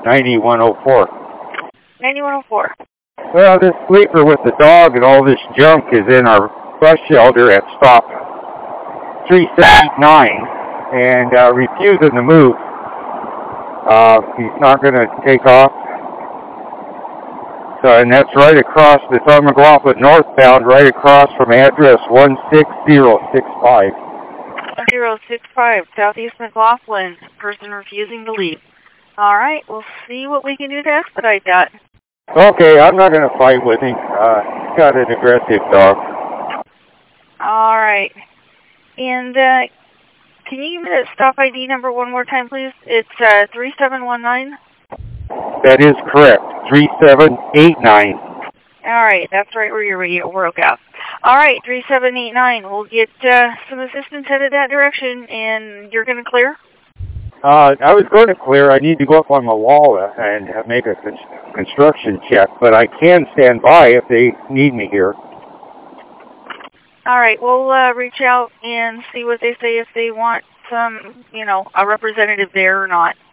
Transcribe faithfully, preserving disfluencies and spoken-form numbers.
ninety-one oh four. ninety-one oh four. Well, this sleeper with the dog and all this junk is in our bus shelter at stop three seventy-nine and uh, refusing to move. Uh, he's not going to take off. So, and that's right across, it's on McLaughlin northbound, right across from address one six zero six five. one zero six five, Southeast McLaughlin. Person refusing to leave. All right, we'll see what we can do to expedite that. Okay, I'm not going to fight with him. Uh, he's got an aggressive dog. All right. And uh, can you give me that stop I D number one more time, please? It's uh, three seven one nine. That is correct. three seven eight nine. All right, that's right where you're you broke out. All right, three seven eight nine. We'll get uh, some assistance headed that direction, and you're going to clear? Uh, I was going to clear. I need to go up on the wall and make a con construction check, but I can stand by if they need me here. All right, we'll uh, reach out and see what they say if they want some, you know, a representative there or not.